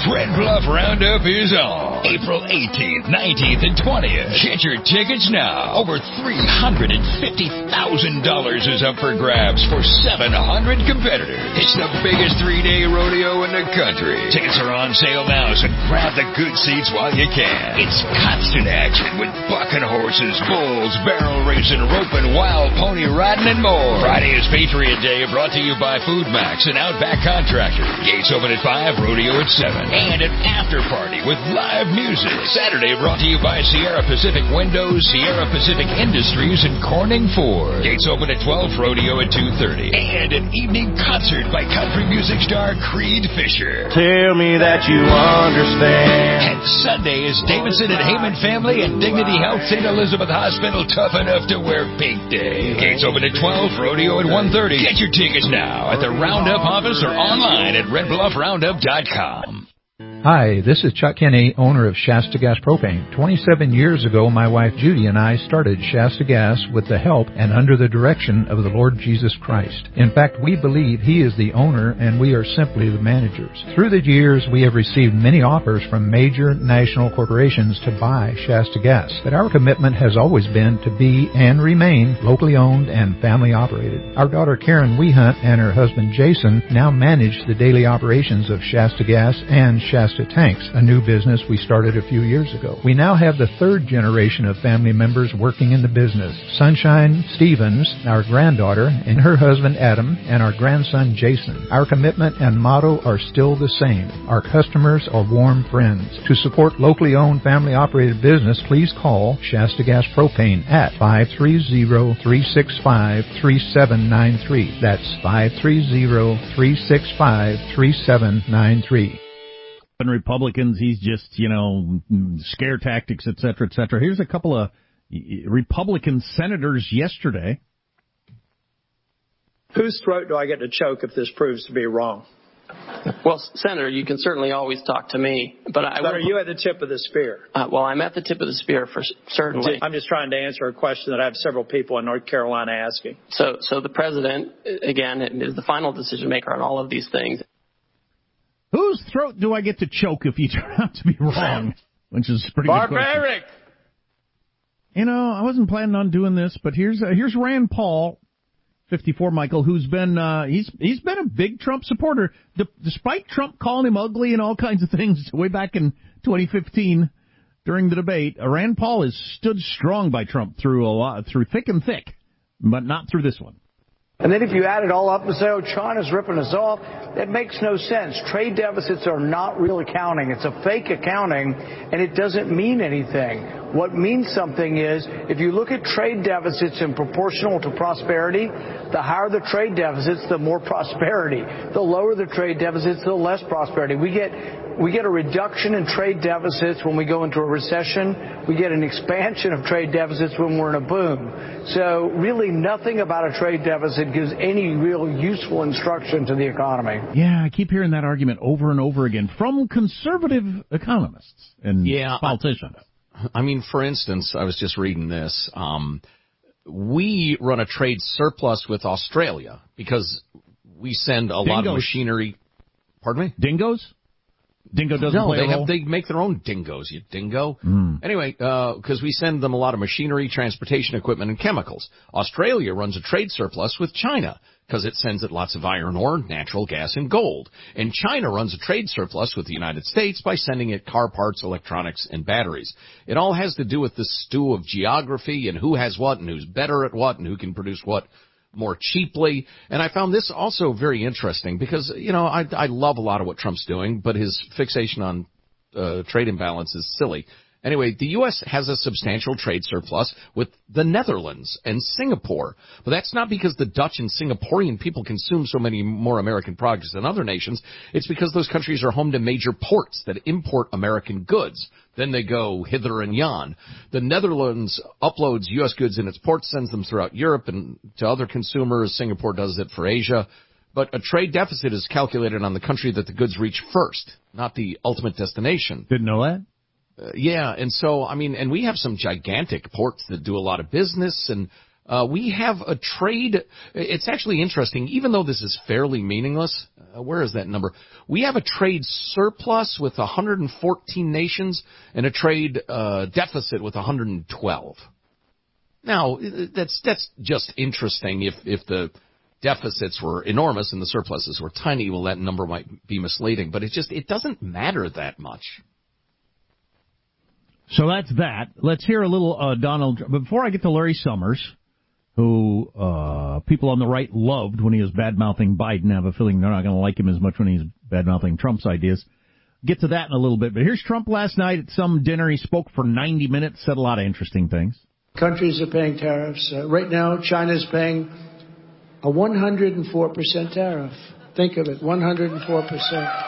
Red Bluff Roundup is on April 18th, 19th, and 20th. Get your tickets now. Over $350,000 is up for grabs for 700 competitors. It's the biggest three-day rodeo in the country. Tickets are on sale now, so grab the good seats while you can. It's constant action with bucking horses, bulls, barrel racing, roping, wild pony riding, and more. Friday is Patriot Day, brought to you by Food Max and Outback Contractor. Gates open at 5, rodeo at 7. And an after party with live music. Saturday brought to you by Sierra Pacific Windows, Sierra Pacific Industries, and Corning Ford. Gates open at 12, rodeo at 2:30. And an evening concert by country music star Creed Fisher. Tell me that you understand. And Sunday is Davidson and Heyman Family and Dignity Health St. Elizabeth Hospital Tough Enough to Wear Pink Day. Gates open at 12, rodeo at 1:30. Get your tickets now at the Roundup office or online at redbluffroundup.com. Hi, this is Chuck Kinney, owner of Shasta Gas Propane. 27 years ago, my wife Judy and I started Shasta Gas with the help and under the direction of the Lord Jesus Christ. In fact, we believe He is the owner and we are simply the managers. Through the years, we have received many offers from major national corporations to buy Shasta Gas, but our commitment has always been to be and remain locally owned and family operated. Our daughter Karen Wehunt and her husband Jason now manage the daily operations of Shasta Gas and Shasta Tanks, a new business we started a few years ago. We now have the third generation of family members working in the business. Sunshine Stevens, our granddaughter, and her husband Adam, and our grandson Jason. Our commitment and motto are still the same. Our customers are warm friends. To support locally owned family operated business, please call Shasta Gas Propane at 530-365-3793. That's 530-365-3793. Republicans, he's just, scare tactics, et cetera, et cetera. Here's a couple of Republican senators yesterday. Whose throat do I get to choke if this proves to be wrong? Well, Senator, you can certainly always talk to me, but are you at the tip of the spear? Well, I'm at the tip of the spear for certainly. I'm just trying to answer a question that I have several people in North Carolina asking. So the president, again, is the final decision maker on all of these things. Whose throat do I get to choke if you turn out to be wrong? Which is pretty barbaric. Good question. I wasn't planning on doing this, but here's Rand Paul, 54, Michael, who's been he's been a big Trump supporter, despite Trump calling him ugly and all kinds of things way back in 2015 during the debate. Rand Paul has stood strong by Trump through thick and thick, but not through this one. And then if you add it all up and say, China's ripping us off, that makes no sense. Trade deficits are not real accounting. It's a fake accounting, and it doesn't mean anything. What means something is, if you look at trade deficits in proportional to prosperity, the higher the trade deficits, the more prosperity. The lower the trade deficits, the less prosperity. We get a reduction in trade deficits when we go into a recession. We get an expansion of trade deficits when we're in a boom. So really nothing about a trade deficit gives any real useful instruction to the economy. Yeah, I keep hearing that argument over and over again from conservative economists and politicians. For instance, I was just reading this. We run a trade surplus with Australia because we send a lot of machinery. Pardon me? Dingoes? Dingo doesn't play a role? They make their own dingoes, you dingo. Anyway, because we send them a lot of machinery, transportation equipment, and chemicals. Australia runs a trade surplus with China because it sends it lots of iron ore, natural gas, and gold. And China runs a trade surplus with the United States by sending it car parts, electronics, and batteries. It all has to do with the stew of geography and who has what and who's better at what and who can produce what more cheaply. And I found this also very interesting because, I love a lot of what Trump's doing, but his fixation on trade imbalance is silly. Anyway, the U.S. has a substantial trade surplus with the Netherlands and Singapore. But that's not because the Dutch and Singaporean people consume so many more American products than other nations. It's because those countries are home to major ports that import American goods. Then they go hither and yon. The Netherlands uploads U.S. goods in its ports, sends them throughout Europe and to other consumers. Singapore does it for Asia. But a trade deficit is calculated on the country that the goods reach first, not the ultimate destination. Didn't know that? Yeah, and so, and we have some gigantic ports that do a lot of business, and We have a trade. It's actually interesting, even though this is fairly meaningless. Where is that number? We have a trade surplus with 114 nations and a trade deficit with 112. Now, that's just interesting. If the deficits were enormous and the surpluses were tiny, well, that number might be misleading. But it doesn't matter that much. So that's that. Let's hear a little Donald. Before I get to Larry Summers, who people on the right loved when he was bad-mouthing Biden. I have a feeling they're not going to like him as much when he's bad-mouthing Trump's ideas. Get to that in a little bit. But here's Trump last night at some dinner. He spoke for 90 minutes, said a lot of interesting things. Countries are paying tariffs. Right now, China's paying a 104% tariff. Think of it, 104%.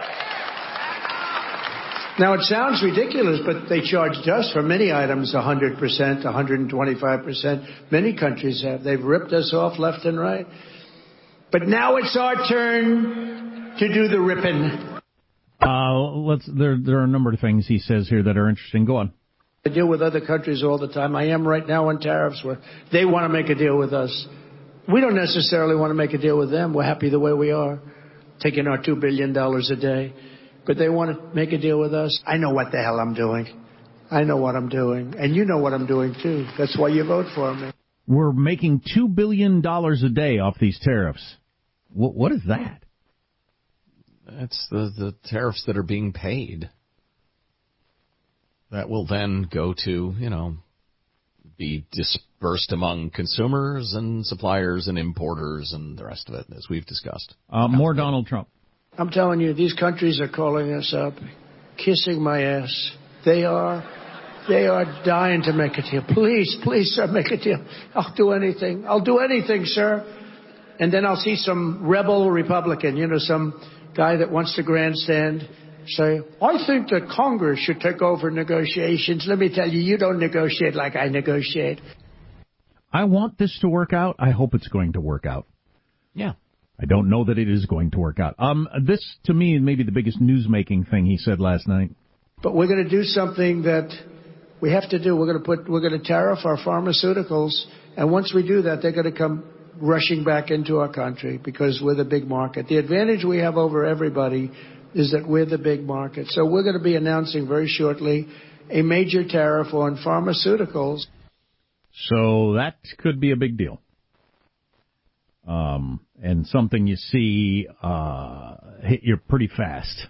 Now, it sounds ridiculous, but they charged us for many items 100%, 125%. Many countries have. They've ripped us off left and right. But now it's our turn to do the ripping. There are a number of things he says here that are interesting. Go on. I deal with other countries all the time. I am right now on tariffs where they want to make a deal with us. We don't necessarily want to make a deal with them. We're happy the way we are, taking our $2 billion a day. But they want to make a deal with us. I know what the hell I'm doing. I know what I'm doing. And you know what I'm doing, too. That's why you vote for me. We're making $2 billion a day off these tariffs. What is that? That's the tariffs that are being paid. That will then go to, be dispersed among consumers and suppliers and importers and the rest of it, as we've discussed. More Donald Trump. I'm telling you, these countries are calling us up, kissing my ass. They are dying to make a deal. Please, sir, make a deal. I'll do anything, sir. And then I'll see some rebel Republican, some guy that wants to grandstand, say, I think that Congress should take over negotiations. Let me tell you, you don't negotiate like I negotiate. I want this to work out. I hope it's going to work out. Yeah. I don't know that it is going to work out. This, to me, may be the biggest news-making thing he said last night. But we're going to do something that we have to do. We're going to tariff our pharmaceuticals, and once we do that, they're going to come rushing back into our country because we're the big market. The advantage we have over everybody is that we're the big market. So we're going to be announcing very shortly a major tariff on pharmaceuticals. So that could be a big deal. And something you see hit you pretty fast.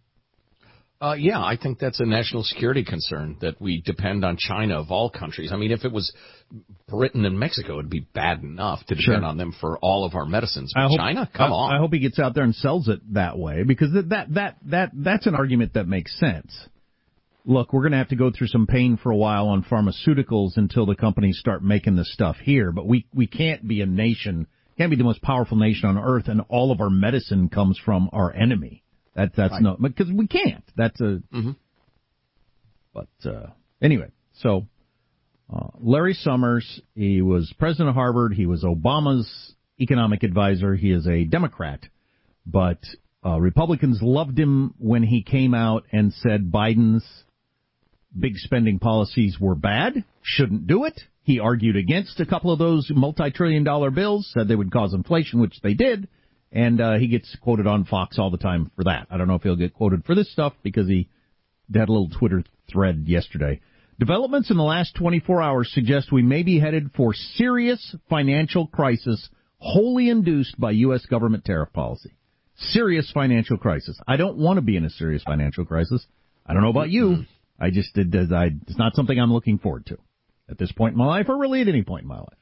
Yeah, I think that's a national security concern that we depend on China of all countries. I mean, if it was Britain and Mexico, it'd be bad enough to depend on them for all of our medicines. But China, come on. I hope he gets out there and sells it that way because that's an argument that makes sense. Look, we're going to have to go through some pain for a while on pharmaceuticals until the companies start making this stuff here. But we can't be a nation. Can't be the most powerful nation on earth, and all of our medicine comes from our enemy. That's right. No, because we can't. That's a. Mm-hmm. But anyway, so Larry Summers, he was president of Harvard. He was Obama's economic advisor. He is a Democrat, but Republicans loved him when he came out and said Biden's big spending policies were bad, shouldn't do it. He argued against a couple of those multi-trillion-dollar bills, said they would cause inflation, which they did, and he gets quoted on Fox all the time for that. I don't know if he'll get quoted for this stuff because he had a little Twitter thread yesterday. Developments in the last 24 hours suggest we may be headed for serious financial crisis wholly induced by U.S. government tariff policy. Serious financial crisis. I don't want to be in a serious financial crisis. I don't know about you. It's not something I'm looking forward to at this point in my life or really at any point in my life.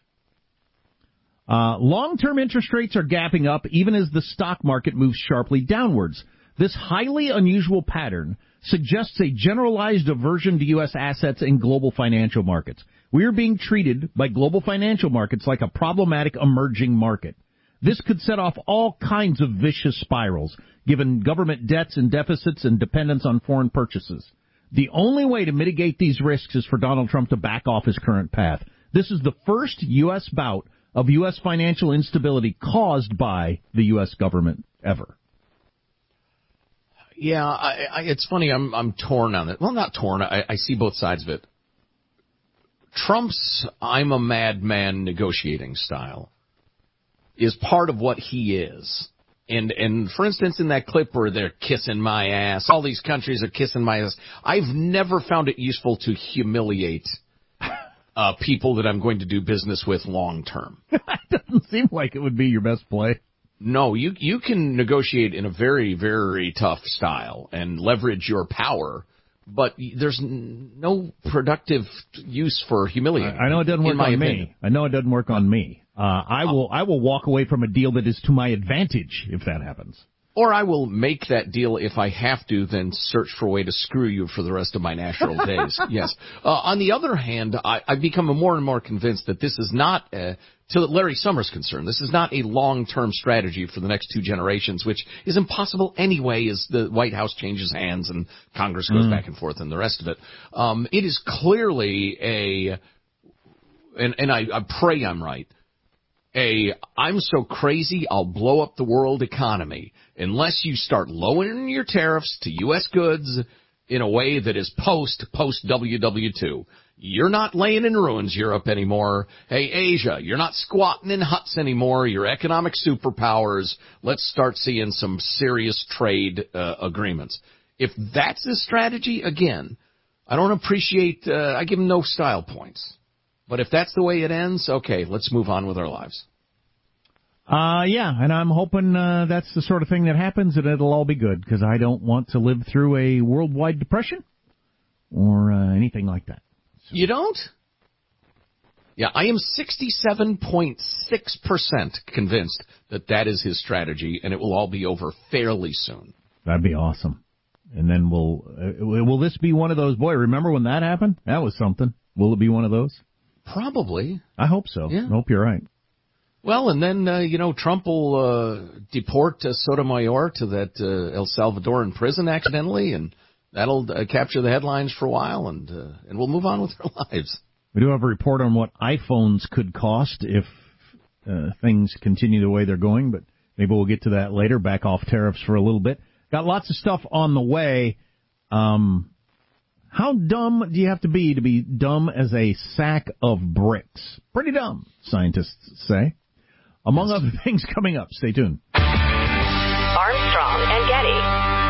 Long-term interest rates are gapping up even as the stock market moves sharply downwards. This highly unusual pattern suggests a generalized aversion to U.S. assets in global financial markets. We are being treated by global financial markets like a problematic emerging market. This could set off all kinds of vicious spirals, given government debts and deficits and dependence on foreign purchases. The only way to mitigate these risks is for Donald Trump to back off his current path. This is the first U.S. bout of U.S. financial instability caused by the U.S. government ever. Yeah, it's funny. I'm torn on it. Well, not torn. I see both sides of it. Trump's I'm a madman negotiating style is part of what he is. And for instance, in that clip where they're kissing my ass, all these countries are kissing my ass, I've never found it useful to humiliate people that I'm going to do business with long term. It doesn't seem like it would be your best play. No, you can negotiate in a very, very tough style and leverage your power, but there's no productive use for humiliating. I know it doesn't work on me. I know it doesn't work on me. I will walk away from a deal that is to my advantage if that happens. Or I will make that deal if I have to, then search for a way to screw you for the rest of my natural days. Yes. On the other hand, I've become more and more convinced that this is not, to Larry Summers' concerned, this is not a long-term strategy for the next 2 generations, which is impossible anyway as the White House changes hands and Congress goes back and forth and the rest of it. It is clearly and I pray I'm right, I'm so crazy I'll blow up the world economy unless you start lowering your tariffs to U.S. goods in a way that is post WW2. You're not laying in ruins, Europe, anymore. Hey, Asia, you're not squatting in huts anymore. You're economic superpowers. Let's start seeing some serious trade agreements. If that's the strategy, again, I don't appreciate, I give them no style points. But if that's the way it ends, okay, let's move on with our lives. Yeah, and I'm hoping that's the sort of thing that happens and it'll all be good, because I don't want to live through a worldwide depression or anything like that. So. You don't? Yeah, I am 67.6% convinced that is his strategy, and it will all be over fairly soon. That'd be awesome. And then will this be one of those, boy, remember when that happened? That was something. Will it be one of those? Probably. I hope so. Yeah. I hope you're right. Well, and then, Trump will deport Sotomayor to that El Salvadoran prison accidentally, and that'll capture the headlines for a while, and we'll move on with our lives. We do have a report on what iPhones could cost if things continue the way they're going, but maybe we'll get to that later. Back off tariffs for a little bit. Got lots of stuff on the way. How dumb do you have to be dumb as a sack of bricks? Pretty dumb, scientists say. Among other things coming up. Stay tuned. Armstrong and Getty.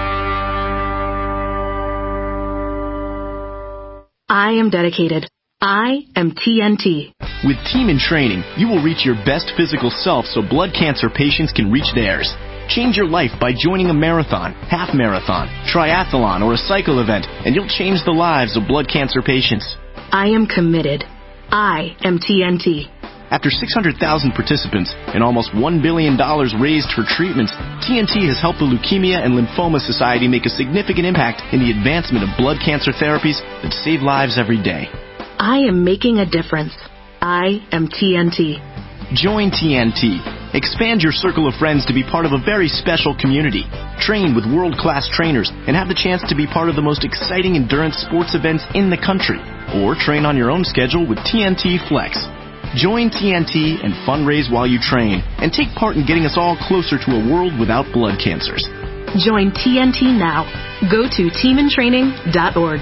I am dedicated. I am TNT. With Team in Training, you will reach your best physical self so blood cancer patients can reach theirs. Change your life by joining a marathon, half marathon, triathlon, or a cycle event, and you'll change the lives of blood cancer patients. I am committed. I am TNT. After 600,000 participants and almost $1 billion raised for treatments, TNT has helped the Leukemia and Lymphoma Society make a significant impact in the advancement of blood cancer therapies that save lives every day. I am making a difference. I am TNT. Join TNT. Expand your circle of friends to be part of a very special community. Train with world-class trainers and have the chance to be part of the most exciting endurance sports events in the country. Or train on your own schedule with TNT Flex. Join TNT and fundraise while you train, and take part in getting us all closer to a world without blood cancers. Join TNT now. Go to teamintraining.org.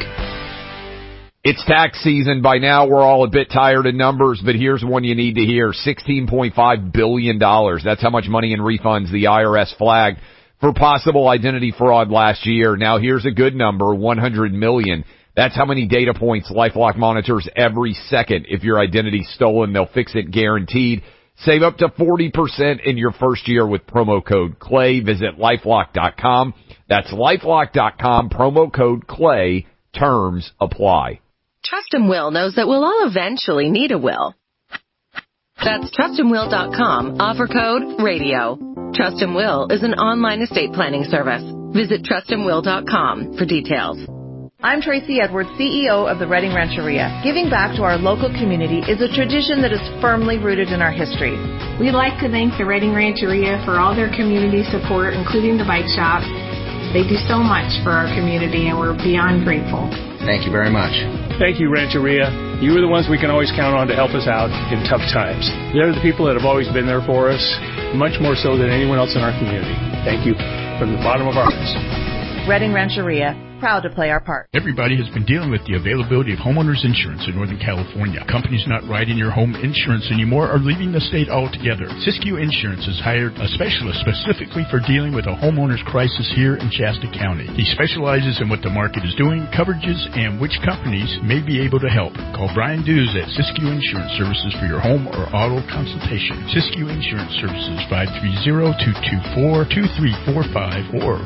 It's tax season. By now, we're all a bit tired of numbers, but here's one you need to hear. $16.5 billion. That's how much money in refunds the IRS flagged for possible identity fraud last year. Now, here's a good number, $100 million. That's how many data points LifeLock monitors every second. If your identity's stolen, they'll fix it guaranteed. Save up to 40% in your first year with promo code CLAY. Visit LifeLock.com. That's LifeLock.com, promo code CLAY. Terms apply. TrustandWill knows that we'll all eventually need a will. That's TrustandWill.com, offer code RADIO. Trust and Will is an online estate planning service. Visit TrustandWill.com for details. I'm Tracy Edwards, CEO of the Redding Rancheria. Giving back to our local community is a tradition that is firmly rooted in our history. We'd like to thank the Redding Rancheria for all their community support, including the bike shop. They do so much for our community, and we're beyond grateful. Thank you very much. Thank you, Rancheria. You are the ones we can always count on to help us out in tough times. They're the people that have always been there for us, much more so than anyone else in our community. Thank you from the bottom of our hearts. Redding Rancheria. proud to play our part. Everybody has been dealing with the availability of homeowners insurance in Northern California. Companies not writing your home insurance anymore are leaving the state altogether. Siskiyou Insurance has hired a specialist specifically for dealing with a homeowner's crisis here in Shasta County. He specializes in what the market is doing, coverages, and which companies may be able to help. Call Brian Dews at Siskiyou Insurance Services for your home or auto consultation. Siskiyou Insurance Services, 530-224-2345 or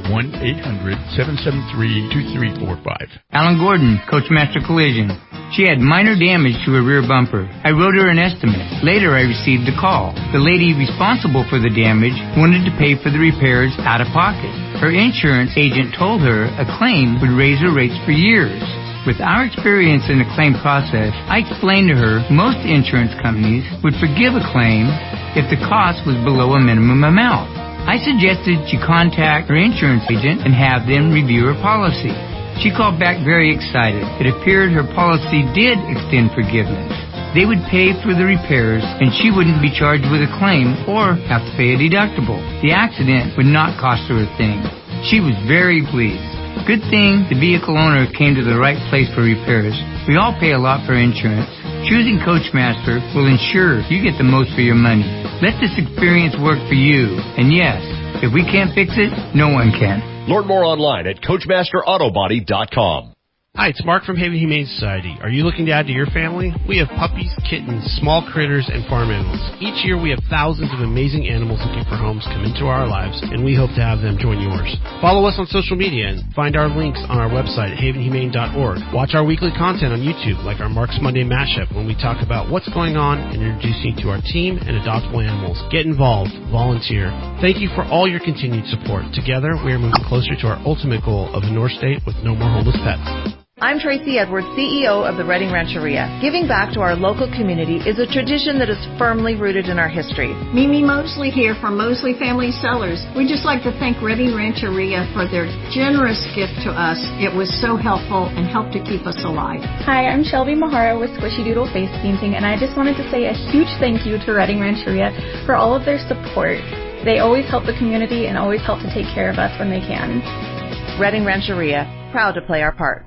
1-800-773-2345. Alan Gordon, Coachmaster Collision. She had minor damage to her rear bumper. I wrote her an estimate. Later, I received a call. The lady responsible for the damage wanted to pay for the repairs out of pocket. Her insurance agent told her a claim would raise her rates for years. With our experience in the claim process, I explained to her most insurance companies would forgive a claim if the cost was below a minimum amount. I suggested she contact her insurance agent and have them review her policy. She called back very excited. It appeared her policy did extend forgiveness. They would pay for the repairs, and she wouldn't be charged with a claim or have to pay a deductible. The accident would not cost her a thing. She was very pleased. Good thing the vehicle owner came to the right place for repairs. We all pay a lot for insurance. Choosing Coachmaster will ensure you get the most for your money. Let this experience work for you. And yes, if we can't fix it, no one can. Learn more online at CoachmasterAutobody.com. Hi, it's Mark from Haven Humane Society. Are you looking to add to your family? We have puppies, kittens, small critters, and farm animals. Each year we have thousands of amazing animals looking for homes come into our lives, and we hope to have them join yours. Follow us on social media and find our links on our website at havenhumane.org. Watch our weekly content on YouTube, like our Mark's Monday Mashup, when we talk about what's going on and introduce you to our team and adoptable animals. Get involved. Volunteer. Thank you for all your continued support. Together, we are moving closer to our ultimate goal of a North State with no more homeless pets. I'm Tracy Edwards, CEO of the Redding Rancheria. Giving back to our local community is a tradition that is firmly rooted in our history. Mimi Mosley here from Mosley Family Cellars. We'd just like to thank Redding Rancheria for their generous gift to us. It was so helpful and helped to keep us alive. Hi, I'm Shelby Mahara with Squishy Doodle Face Painting, and I just wanted to say a huge thank you to Redding Rancheria for all of their support. They always help the community and always help to take care of us when they can. Redding Rancheria, proud to play our part.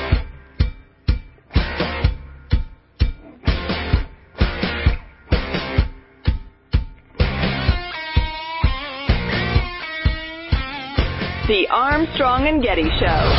The Armstrong and Getty Show.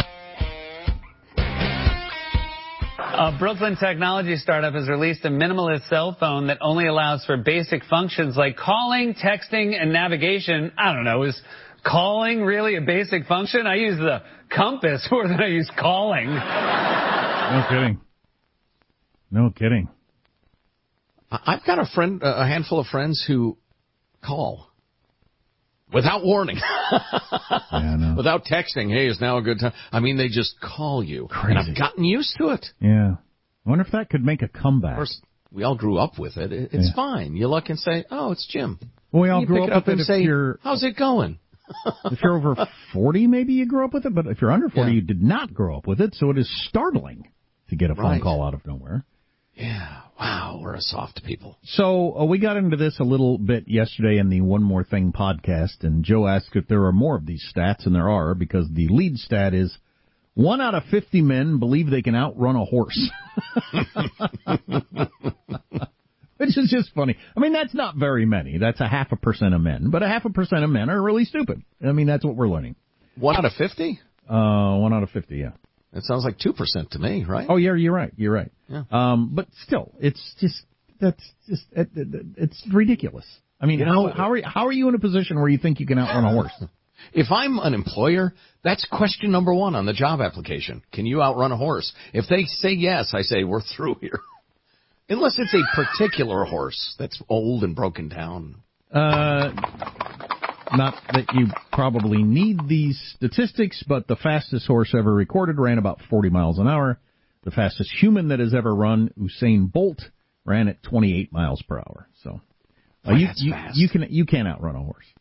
A Brooklyn technology startup has released a minimalist cell phone that only allows for basic functions like calling, texting, and navigation. I don't know, is calling really a basic function? I use the compass more than I use calling. No kidding. No kidding. I've got a handful of friends who call. Without warning. Yeah, no. Without texting, hey, is now a good time? I mean, they just call you. Crazy. And I've gotten used to it. Yeah. I wonder if that could make a comeback. Of course, we all grew up with it. It's fine. You look and say, oh, it's Jim. Well, we all you grew pick up it with it and say, you're... how's it going? If you're over 40, maybe you grew up with it. But if you're under 40, you did not grow up with it. So it is startling to get a phone call out of nowhere. Yeah. Wow, we're a soft people. So we got into this a little bit yesterday in the One More Thing podcast, and Joe asked if there are more of these stats, and there are, because the lead stat is 1 out of 50 men believe they can outrun a horse. Which is just funny. I mean, that's not very many. That's 0.5% of men, but 0.5% of men are really stupid. I mean, that's what we're learning. 1 out of 50? 1 out of 50, yeah. It sounds like 2% to me, right? Oh, yeah, you're right. You're right. Yeah. But still, it's ridiculous. I mean, how are you in a position where you think you can outrun a horse? If I'm an employer, that's question number 1 on the job application. Can you outrun a horse? If they say yes, I say we're through here. Unless it's a particular horse that's old and broken down. Not that you probably need these statistics, but the fastest horse ever recorded ran about 40 miles an hour. The fastest human that has ever run, Usain Bolt, ran at 28 miles per hour. So you can outrun a horse.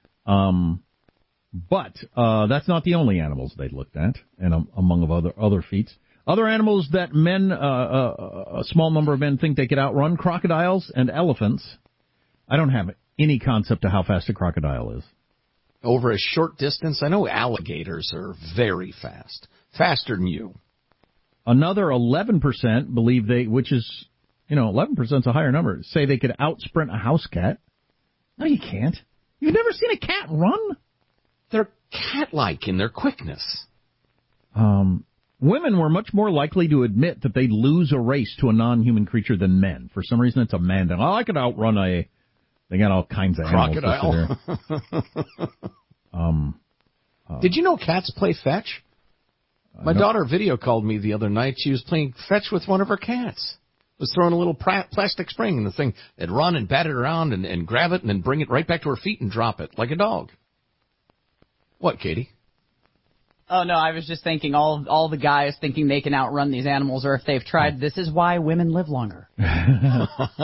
But that's not the only animals they looked at, and among other feats. Other animals that men, a small number of men think they could outrun: crocodiles and elephants. I don't have any concept of how fast a crocodile is. over a short distance? I know alligators are very fast, faster than you. Another 11% believe which is, 11% is a higher number, say they could outsprint a house cat. No, you can't. You've never seen a cat run? They're cat-like in their quickness. Women were much more likely to admit that they'd lose a race to a non-human creature than men. For some reason, it's a man thing. I could outrun they got all kinds of crocodile. Animals. Did you know cats play fetch? My daughter video called me the other night. She was playing fetch with one of her cats. Was throwing a little plastic spring in the thing. They'd run and bat it around and grab it and then bring it right back to her feet and drop it like a dog. What, Katie? Oh, no, I was just thinking all the guys thinking they can outrun these animals, or if they've tried, this is why women live longer. I'm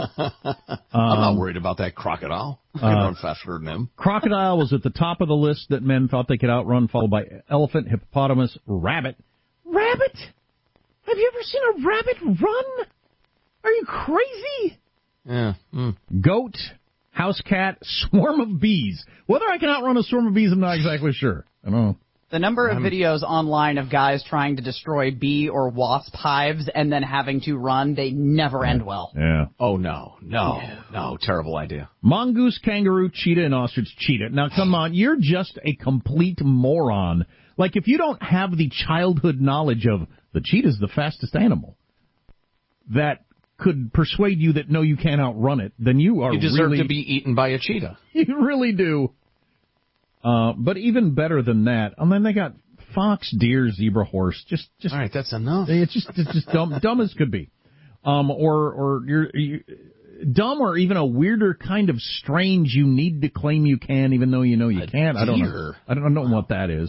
not worried about that crocodile. I can run faster than them. Crocodile was at the top of the list that men thought they could outrun, followed by elephant, hippopotamus, rabbit. Rabbit? Have you ever seen a rabbit run? Are you crazy? Yeah. Goat, house cat, swarm of bees. Whether I can outrun a swarm of bees, I'm not exactly sure. I don't know. The number of videos online of guys trying to destroy bee or wasp hives and then having to run, they never end well. Yeah. Oh, no. Terrible idea. Mongoose, kangaroo, cheetah, and ostrich. Cheetah. Now, come on. You're just a complete moron. Like, if you don't have the childhood knowledge of the cheetah's the fastest animal that could persuade you that, no, you can't outrun it, then you deserve to be eaten by a cheetah. You really do. But even better than that, they got fox, deer, zebra, horse. Just all right, that's enough. It's just dumb as could be. Or you're dumb, or even a weirder kind of strange. You need to claim you can, even though you know you can't. I don't know. I don't know what that is.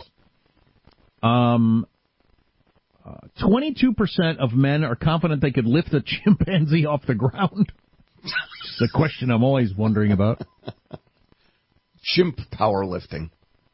22% of men are confident they could lift a chimpanzee off the ground. It's a question I'm always wondering about. Chimp powerlifting.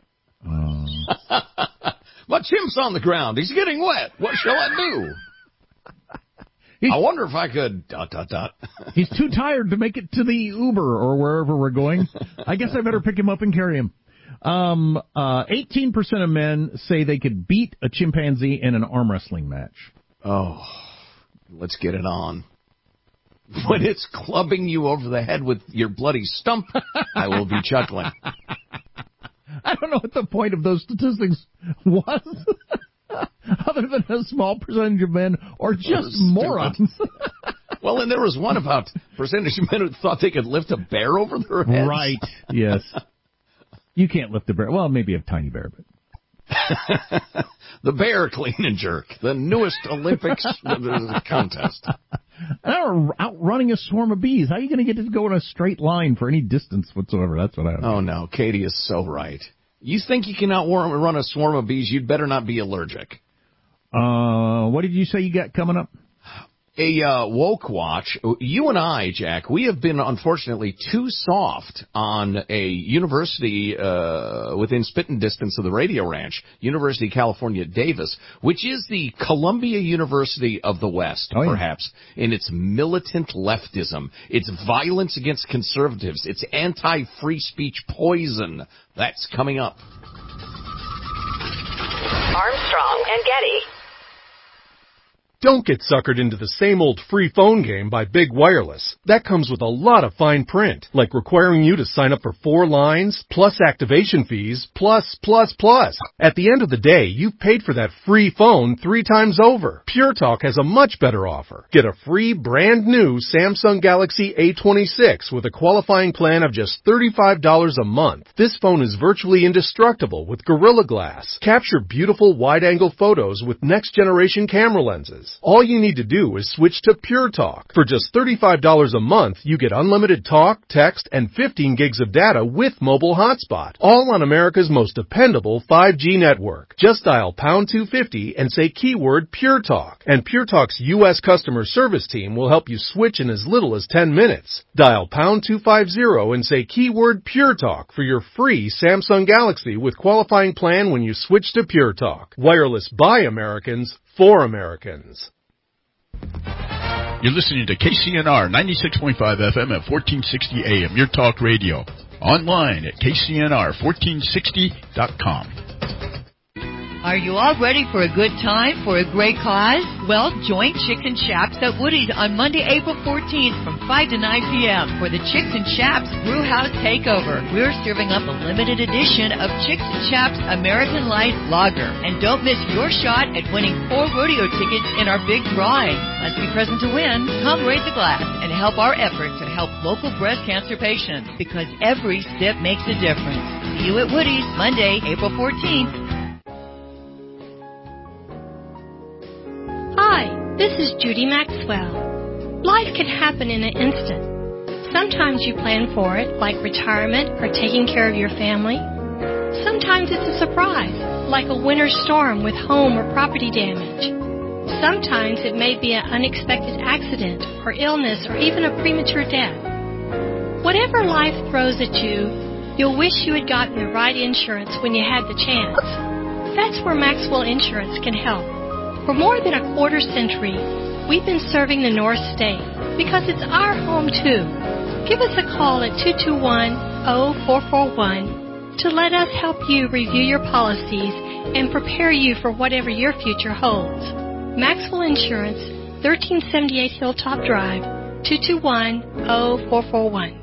My chimp's on the ground. He's getting wet. What shall I do? I wonder if I could... ... He's too tired to make it to the Uber or wherever we're going. I guess I better pick him up and carry him. 18% of men say they could beat a chimpanzee in an arm wrestling match. Oh, let's get it on. When it's clubbing you over the head with your bloody stump, I will be chuckling. I don't know what the point of those statistics was, other than a small percentage of men are just morons. Well, and there was one about percentage of men who thought they could lift a bear over their heads. Right, yes. You can't lift a bear. Well, maybe a tiny bear, but... The bear clean and jerk, the newest Olympics contest. Outrunning a swarm of bees. How are you going to get it to go in a straight line for any distance whatsoever? That's what I don't know. Oh, no. Katie is so right. You think you can outrun a swarm of bees, you'd better not be allergic. What did you say you got coming up? A woke watch. You and I, Jack, we have been unfortunately too soft on a university within spitting distance of the Radio Ranch, University of California, Davis, which is the Columbia University of the West, perhaps, in its militant leftism, its violence against conservatives, its anti-free speech poison. That's coming up. Armstrong and Getty. Don't get suckered into the same old free phone game by Big Wireless. That comes with a lot of fine print, like requiring you to sign up for 4 lines, plus activation fees, plus. At the end of the day, you've paid for that free phone 3 times over. Pure Talk has a much better offer. Get a free brand new Samsung Galaxy A26 with a qualifying plan of just $35 a month. This phone is virtually indestructible with Gorilla Glass. Capture beautiful wide-angle photos with next-generation camera lenses. All you need to do is switch to Pure Talk. For just $35 a month, you get unlimited talk, text, and 15 gigs of data with mobile hotspot. All on America's most dependable 5G network. Just dial pound 250 and say keyword Pure Talk. And Pure Talk's U.S. customer service team will help you switch in as little as 10 minutes. Dial pound 250 and say keyword Pure Talk for your free Samsung Galaxy with qualifying plan when you switch to Pure Talk. Wireless by Americans for Americans. You're listening to KCNR 96.5 FM at 1460 AM, your talk radio. Online at KCNR1460.com. Are you all ready for a good time, for a great cause? Well, join Chicks and Chaps at Woody's on Monday, April 14th from 5 to 9 p.m. for the Chicks and Chaps Brew House Takeover. We're serving up a limited edition of Chicks and Chaps American Light Lager. And don't miss your shot at winning 4 rodeo tickets in our big drawing. Must be present to win. Come raise a glass and help our effort to help local breast cancer patients, because every sip makes a difference. See you at Woody's Monday, April 14th. Hi, this is Judy Maxwell. Life can happen in an instant. Sometimes you plan for it, like retirement or taking care of your family. Sometimes it's a surprise, like a winter storm with home or property damage. Sometimes it may be an unexpected accident or illness or even a premature death. Whatever life throws at you, you'll wish you had gotten the right insurance when you had the chance. That's where Maxwell Insurance can help. For more than a quarter century, we've been serving the North State because it's our home too. Give us a call at 221-0441 to let us help you review your policies and prepare you for whatever your future holds. Maxwell Insurance, 1378 Hilltop Drive, 221-0441.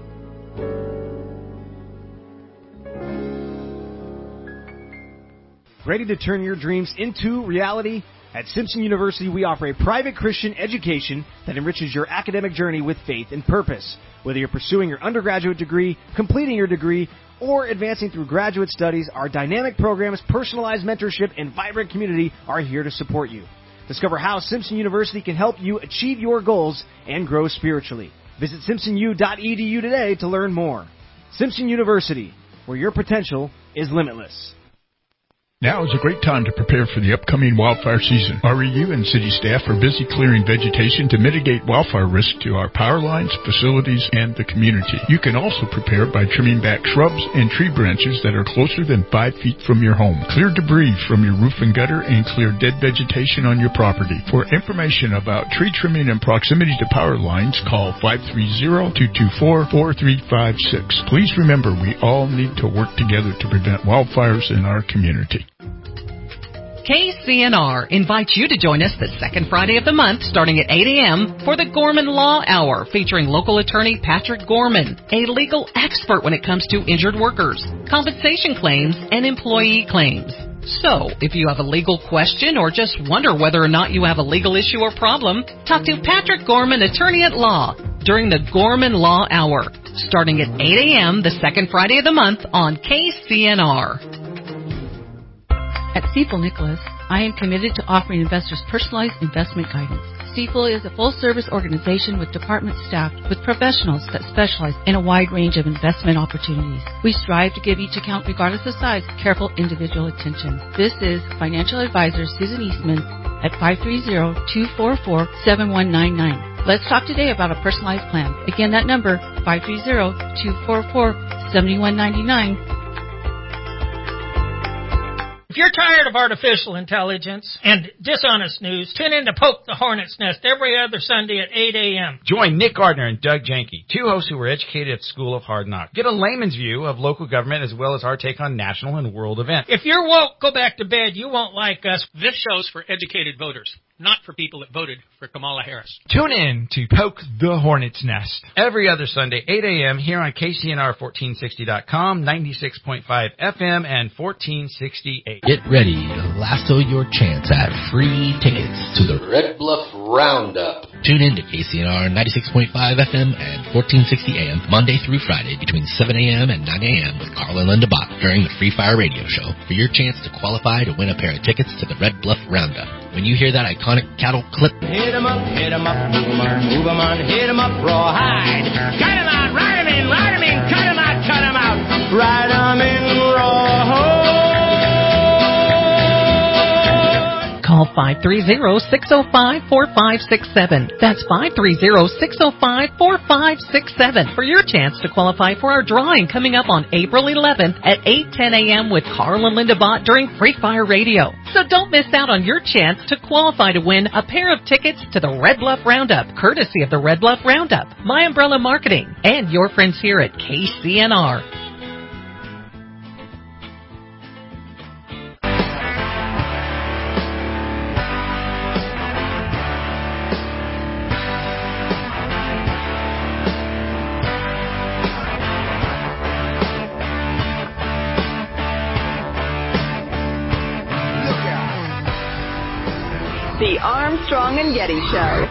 Ready to turn your dreams into reality? At Simpson University, we offer a private Christian education that enriches your academic journey with faith and purpose. Whether you're pursuing your undergraduate degree, completing your degree, or advancing through graduate studies, our dynamic programs, personalized mentorship, and vibrant community are here to support you. Discover how Simpson University can help you achieve your goals and grow spiritually. Visit simpsonu.edu today to learn more. Simpson University, where your potential is limitless. Now is a great time to prepare for the upcoming wildfire season. REU and city staff are busy clearing vegetation to mitigate wildfire risk to our power lines, facilities, and the community. You can also prepare by trimming back shrubs and tree branches that are closer than 5 feet from your home. Clear debris from your roof and gutter and clear dead vegetation on your property. For information about tree trimming and proximity to power lines, call 530-224-4356. Please remember, we all need to work together to prevent wildfires in our community. KCNR invites you to join us the second Friday of the month starting at 8 a.m. for the Gorman Law Hour featuring local attorney Patrick Gorman, a legal expert when it comes to injured workers, compensation claims, and employee claims. So, if you have a legal question or just wonder whether or not you have a legal issue or problem, talk to Patrick Gorman, attorney at law, during the Gorman Law Hour starting at 8 a.m. the second Friday of the month on KCNR. At Stifel Nicholas, I am committed to offering investors personalized investment guidance. Stifel is a full-service organization with department staffed with professionals that specialize in a wide range of investment opportunities. We strive to give each account, regardless of size, careful individual attention. This is financial advisor Susan Eastman at 530-244-7199. Let's talk today about a personalized plan. Again, that number, 530-244-7199. If you're tired of artificial intelligence and dishonest news, tune in to Poke the Hornet's Nest every other Sunday at 8 a.m. Join Nick Gardner and Doug Janke, two hosts who were educated at School of Hard Knocks. Get a layman's view of local government as well as our take on national and world events. If you're woke, go back to bed. You won't like us. This show's for educated voters, not for people that voted for Kamala Harris. Tune in to Poke the Hornet's Nest every other Sunday, 8 a.m. here on KCNR1460.com, 96.5 FM, and 1460 AM. Get ready to lasso your chance at free tickets to the Red Bluff Roundup. Tune in to KCNR 96.5 FM and 1460 AM Monday through Friday between 7 a.m. and 9 a.m. with Carl and Linda Bott during the Free Fire Radio Show for your chance to qualify to win a pair of tickets to the Red Bluff Roundup. When you hear that iconic cattle clip, hit 'em up, move 'em on, hit 'em up, rawhide. Cut 'em out, ride 'em in, cut 'em out, ride 'em in, rawhide. Call 530-605-4567. That's 530-605-4567 for your chance to qualify for our drawing coming up on April 11th at 8:10 a.m. with Carl and Linda Bott during Free Fire Radio. So don't miss out on your chance to qualify to win a pair of tickets to the Red Bluff Roundup, courtesy of the Red Bluff Roundup, My Umbrella Marketing, and your friends here at KCNR. The Armstrong and Getty Show.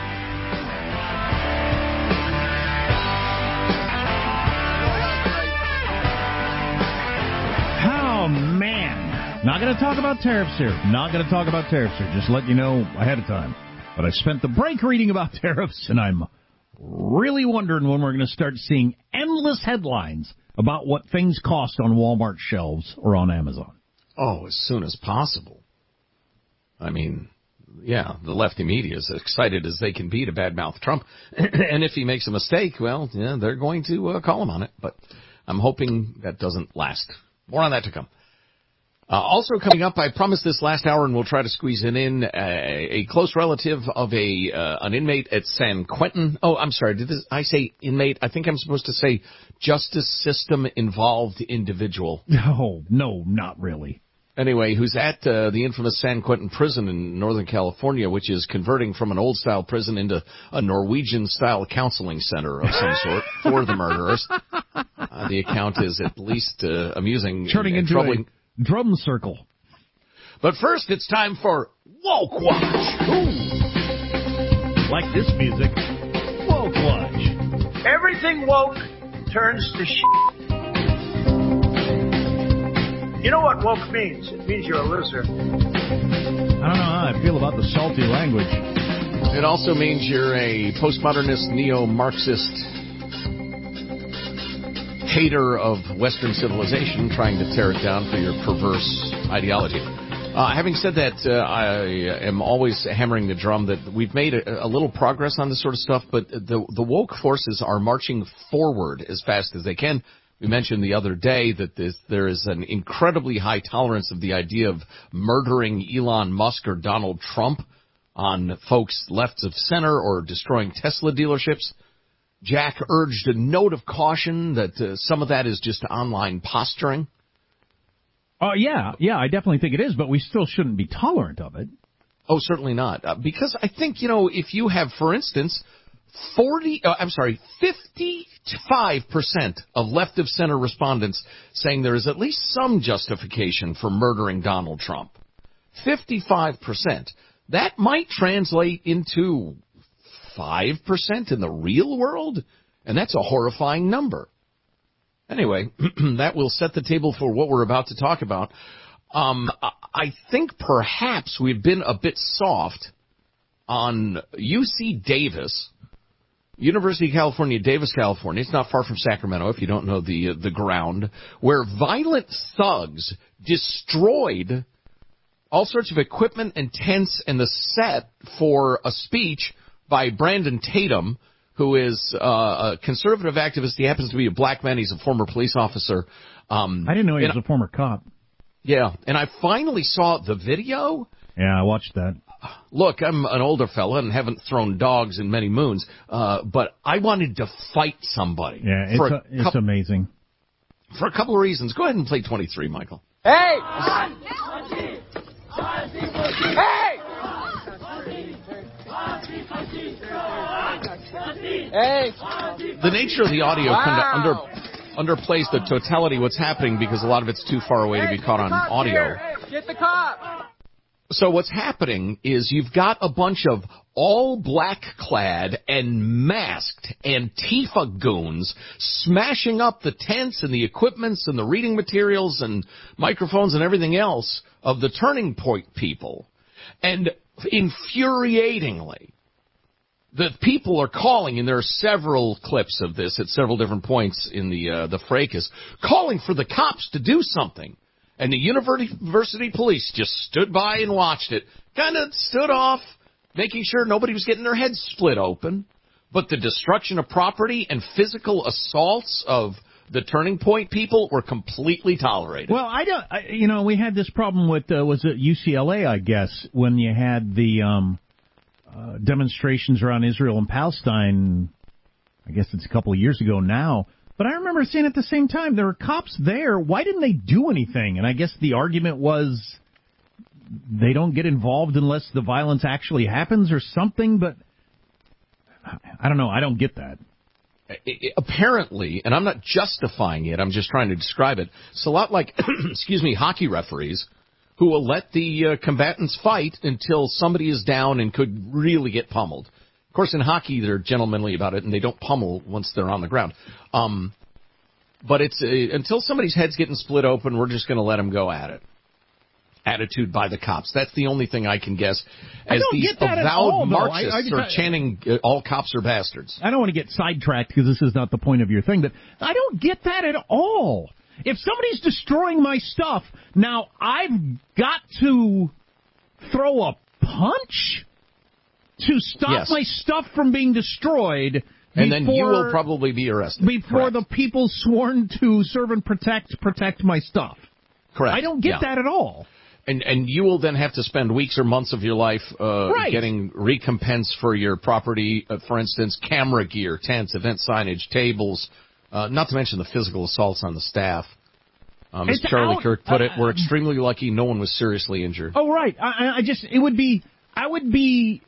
Oh, man. Not going to talk about tariffs here. Just let you know ahead of time. But I spent the break reading about tariffs, and I'm really wondering when we're going to start seeing endless headlines about what things cost on Walmart shelves or on Amazon. Oh, as soon as possible. I mean, yeah, the lefty media is as excited as they can be to badmouth Trump. And if he makes a mistake, well, yeah, they're going to call him on it. But I'm hoping that doesn't last. More on that to come. Also coming up, I promised this last hour, and we'll try to squeeze it in, a close relative of an inmate at San Quentin. Oh, I'm sorry. I say inmate? I think I'm supposed to say justice system involved individual. No, not really. Anyway, who's at the infamous San Quentin prison in Northern California, which is converting from an old-style prison into a Norwegian-style counseling center of some sort for the murderers. The account is at least amusing. Turning into troubling. A drum circle. But first, it's time for Woke Watch. Ooh. Like this music. Woke Watch. Everything woke turns to shit. You know what woke means? It means you're a loser. I don't know how I feel about the salty language. It also means you're a postmodernist, neo-Marxist hater of Western civilization trying to tear it down for your perverse ideology. Having said that, I am always hammering the drum that we've made a little progress on this sort of stuff, but the woke forces are marching forward as fast as they can. We mentioned the other day that there is an incredibly high tolerance of the idea of murdering Elon Musk or Donald Trump on folks left of center or destroying Tesla dealerships. Jack urged a note of caution that some of that is just online posturing. Yeah, I definitely think it is, but we still shouldn't be tolerant of it. Oh, certainly not. Because I think, if you have, for instance, 55% of left of center respondents saying there is at least some justification for murdering Donald Trump. 55%. That might translate into 5% in the real world, and that's a horrifying number. Anyway, that will set the table for what we're about to talk about. I think perhaps we've been a bit soft on UC Davis, University of California, Davis, California. It's not far from Sacramento, if you don't know the ground, where violent thugs destroyed all sorts of equipment and tents and the set for a speech by Brandon Tatum, who is a conservative activist. He happens to be a black man. He's a former police officer. I didn't know he was a former cop. Yeah, and I finally saw the video. Yeah, I watched that. Look, I'm an older fella and haven't thrown dogs in many moons, but I wanted to fight somebody. Yeah, it's amazing. For a couple of reasons. Go ahead and play 23, Michael. Hey! Hey! The nature of the audio kind of underplays the totality of what's happening because a lot of it's too far away to be caught on audio. Get the cop! So what's happening is you've got a bunch of all black-clad and masked Antifa goons smashing up the tents and the equipments and the reading materials and microphones and everything else of the Turning Point people. And infuriatingly, the people are calling, and there are several clips of this at several different points in the fracas, calling for the cops to do something. And the university police just stood by and watched it, kind of stood off, making sure nobody was getting their heads split open. But the destruction of property and physical assaults of the Turning Point people were completely tolerated. Well, we had this problem with, was it UCLA, I guess, when you had the demonstrations around Israel and Palestine. I guess it's a couple of years ago now. But I remember seeing at the same time, there were cops there. Why didn't they do anything? And I guess the argument was they don't get involved unless the violence actually happens or something. But I don't know. I don't get that. Apparently, and I'm not justifying it, I'm just trying to describe it. It's a lot like, hockey referees who will let the combatants fight until somebody is down and could really get pummeled. Of course, in hockey, they're gentlemanly about it, and they don't pummel once they're on the ground. But it's until somebody's head's getting split open, we're just going to let them go at it. Attitude by the cops. That's the only thing I can guess as these avowed Marxists are chanting all cops are bastards. I don't want to get sidetracked because this is not the point of your thing, but I don't get that at all. If somebody's destroying my stuff, now I've got to throw a punch to stop my stuff from being destroyed. And then you will probably be arrested. Before the people sworn to serve and protect my stuff. Correct. I don't get that at all. And you will then have to spend weeks or months of your life getting recompense for your property, for instance, camera gear, tents, event signage, tables, not to mention the physical assaults on the staff. As Charlie Kirk put it, we're extremely lucky no one was seriously injured. Oh, right. I'd be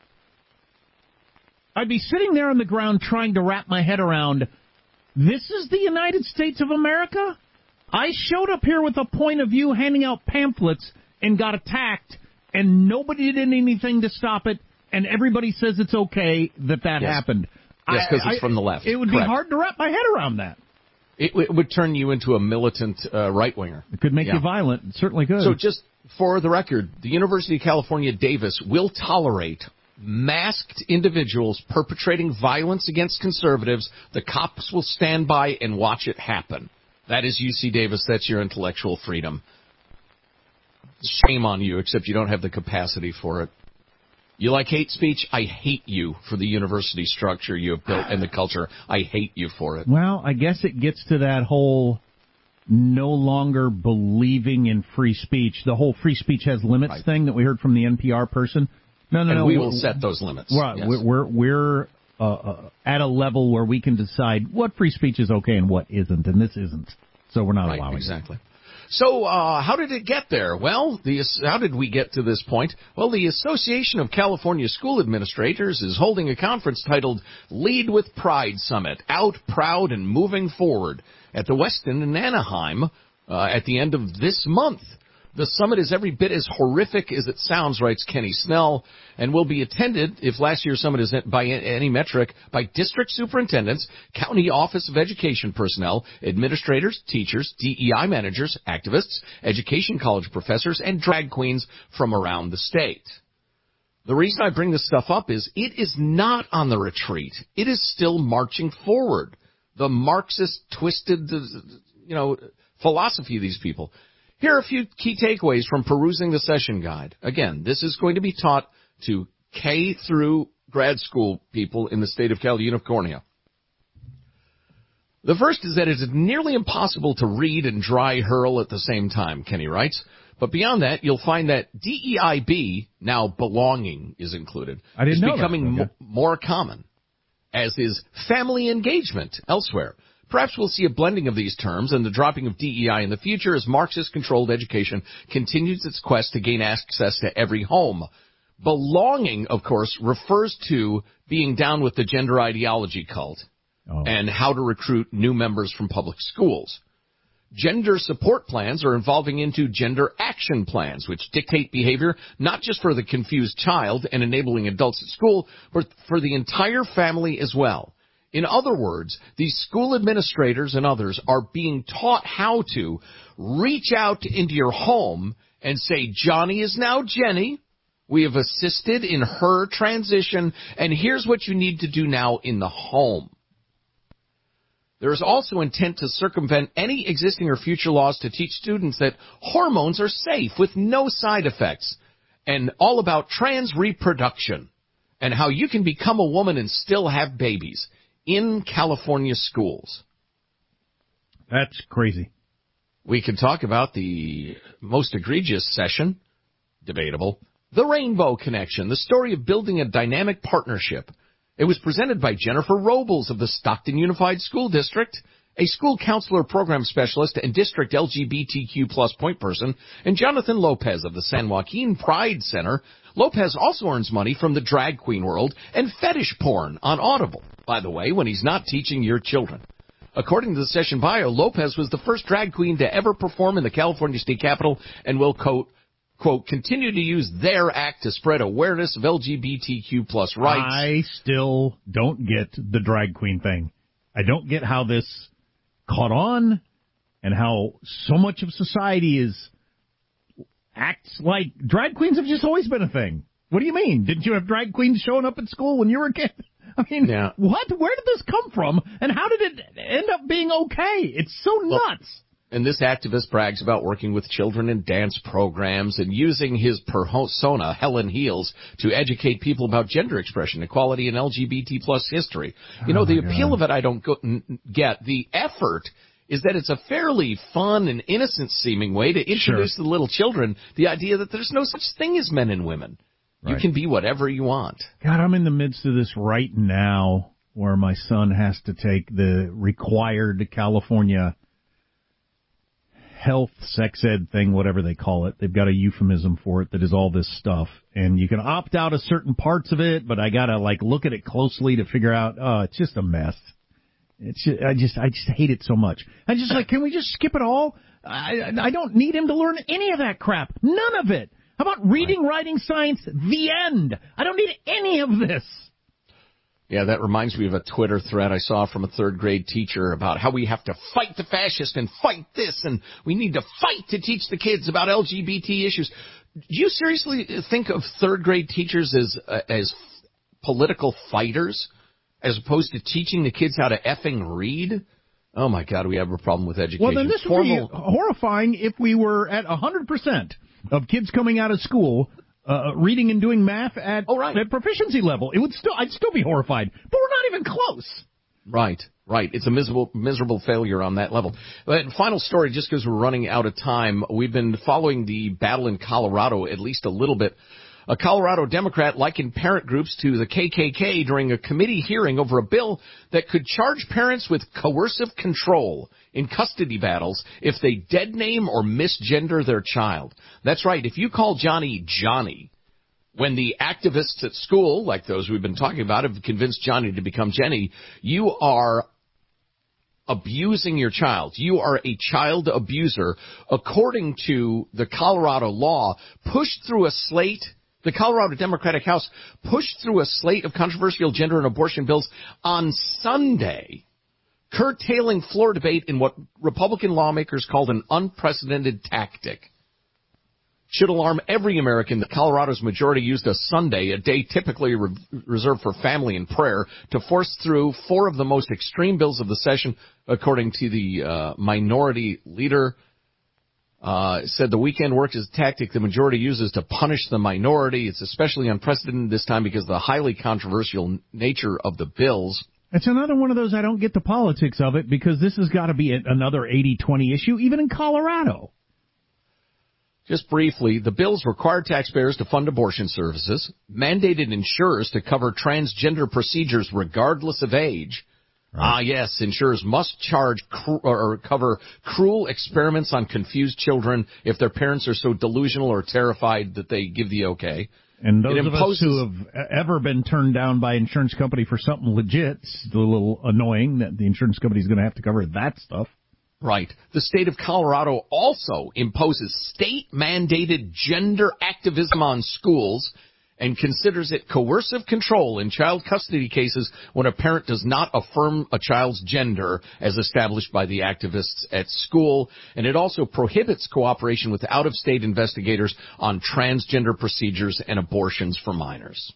sitting there on the ground trying to wrap my head around, this is the United States of America? I showed up here with a point of view handing out pamphlets and got attacked, and nobody did anything to stop it, and everybody says it's okay that happened. Yes, because it's from the left. It would be hard to wrap my head around that. It would turn you into a militant right-winger. It could make you violent. It certainly could. So just for the record, the University of California, Davis will tolerate masked individuals perpetrating violence against conservatives. The cops will stand by and watch it happen. That is UC Davis. That's your intellectual freedom. Shame on you, except you don't have the capacity for it. You like hate speech? I hate you for the university structure you have built and the culture. I hate you for it. Well, I guess it gets to that whole no longer believing in free speech, the whole free speech has limits thing that we heard from the NPR person. No. We will set those limits. Right. Yes. We're at a level where we can decide what free speech is okay and what isn't, and this isn't. So we're not allowing exactly. So how did it get there? Well, how did we get to this point? Well, the Association of California School Administrators is holding a conference titled Lead with Pride Summit, Out, Proud, and Moving Forward at the Westin in Anaheim at the end of this month. The summit is every bit as horrific as it sounds, writes Kenny Snell, and will be attended, if last year's summit is by any metric, by district superintendents, county office of education personnel, administrators, teachers, DEI managers, activists, education college professors, and drag queens from around the state. The reason I bring this stuff up is it is not on the retreat. It is still marching forward. The Marxist twisted, philosophy of these people. Here are a few key takeaways from perusing the session guide. Again, this is going to be taught to K through grad school people in the state of California. The first is that it is nearly impossible to read and dry hurl at the same time, Kenny writes. But beyond that, you'll find that DEIB, now belonging, is included. I didn't know becoming that. Okay. more common, as is family engagement elsewhere. Perhaps we'll see a blending of these terms and the dropping of DEI in the future as Marxist-controlled education continues its quest to gain access to every home. Belonging, of course, refers to being down with the gender ideology cult and how to recruit new members from public schools. Gender support plans are evolving into gender action plans, which dictate behavior not just for the confused child and enabling adults at school, but for the entire family as well. In other words, these school administrators and others are being taught how to reach out into your home and say, Johnny is now Jenny. We have assisted in her transition, and here's what you need to do now in the home. There is also intent to circumvent any existing or future laws to teach students that hormones are safe with no side effects, and all about trans reproduction and how you can become a woman and still have babies in California schools. That's crazy. We can talk about the most egregious session, debatable, the Rainbow Connection, the story of building a dynamic partnership. It was presented by Jennifer Robles of the Stockton Unified School District, a school counselor program specialist and district LGBTQ plus point person, and Jonathan Lopez of the San Joaquin Pride Center. Lopez also earns money from the drag queen world and fetish porn on Audible, by the way, when he's not teaching your children. According to the session bio, Lopez was the first drag queen to ever perform in the California State Capitol and will, quote, quote, continue to use their act to spread awareness of LGBTQ plus rights. I still don't get the drag queen thing. I don't get how this caught on and how so much of society acts like drag queens have just always been a thing. What do you mean? Didn't you have drag queens showing up at school when you were a kid? I mean, What? Where did this come from? And how did it end up being okay? It's so nuts. And this activist brags about working with children in dance programs and using his persona, Helen Heels, to educate people about gender expression, equality, and LGBT plus history. You know, the appeal of it I don't get. The effort is that it's a fairly fun and innocent-seeming way to introduce the little children the idea that there's no such thing as men and women. You can be whatever you want. God, I'm in the midst of this right now where my son has to take the required California health sex ed thing, whatever they call it. They've got a euphemism for it that is all this stuff. And you can opt out of certain parts of it, but I got to look at it closely to figure out, it's just a mess. It's just, I just hate it so much. I just can we just skip it all? I don't need him to learn any of that crap. None of it. How about reading, writing, science, the end? I don't need any of this. Yeah, that reminds me of a Twitter thread I saw from a third-grade teacher about how we have to fight the fascists and fight this, and we need to fight to teach the kids about LGBT issues. Do you seriously think of third-grade teachers as political fighters as opposed to teaching the kids how to effing read? Oh, my God, we have a problem with education. Well, then this would be horrifying if we were at 100% of kids coming out of school reading and doing math at proficiency level. I'd still be horrified, but we're not even close. Right. It's a miserable failure on that level. But final story, just because we're running out of time, we've been following the battle in Colorado at least a little bit. A Colorado Democrat likened parent groups to the KKK during a committee hearing over a bill that could charge parents with coercive control in custody battles if they dead name or misgender their child. That's right. If you call Johnny Johnny, when the activists at school, like those we've been talking about, have convinced Johnny to become Jenny, you are abusing your child. You are a child abuser, according to the Colorado law, pushed through a slate. The Colorado Democratic House pushed through a slate of controversial gender and abortion bills on Sunday, curtailing floor debate in what Republican lawmakers called an unprecedented tactic. Should alarm every American that Colorado's majority used a Sunday, a day typically reserved for family and prayer, to force through four of the most extreme bills of the session, according to the minority leader. Said the weekend worked as a tactic the majority uses to punish the minority. It's especially unprecedented this time because of the highly controversial nature of the bills. It's another one of those I don't get the politics of it, because this has got to be another 80-20 issue, even in Colorado. Just briefly, the bills require taxpayers to fund abortion services, mandated insurers to cover transgender procedures regardless of age. Yes, insurers must charge or cover cruel experiments on confused children if their parents are so delusional or terrified that they give the okay. And those of us who have ever been turned down by an insurance company for something legit, it's a little annoying that the insurance company is going to have to cover that stuff. Right. The state of Colorado also imposes state-mandated gender activism on schools and considers it coercive control in child custody cases when a parent does not affirm a child's gender as established by the activists at school. And it also prohibits cooperation with out-of-state investigators on transgender procedures and abortions for minors.